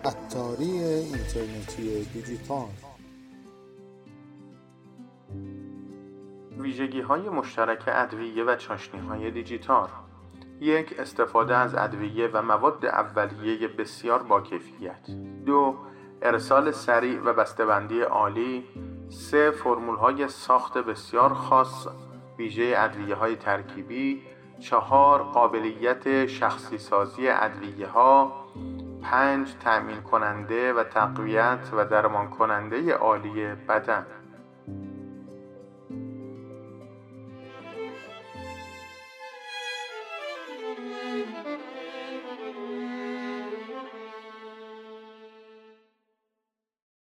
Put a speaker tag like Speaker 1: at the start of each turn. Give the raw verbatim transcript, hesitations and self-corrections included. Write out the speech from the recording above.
Speaker 1: عطاری اینترنتی دیجیتال.
Speaker 2: ویژگی‌های مشترک ادویه و چاشنی‌های دیجیتال. یک، استفاده از ادویه و مواد اولیه بسیار با کیفیت. دو، ارسال سریع و بسته‌بندی عالی. سه، فرمول‌های ساخت بسیار خاص ویژه ادویه‌های ترکیبی. چهار، قابلیت شخصی سازی ادویه‌ها. پنج، تأمین کننده و تقویت و درمان کننده عالی بدن.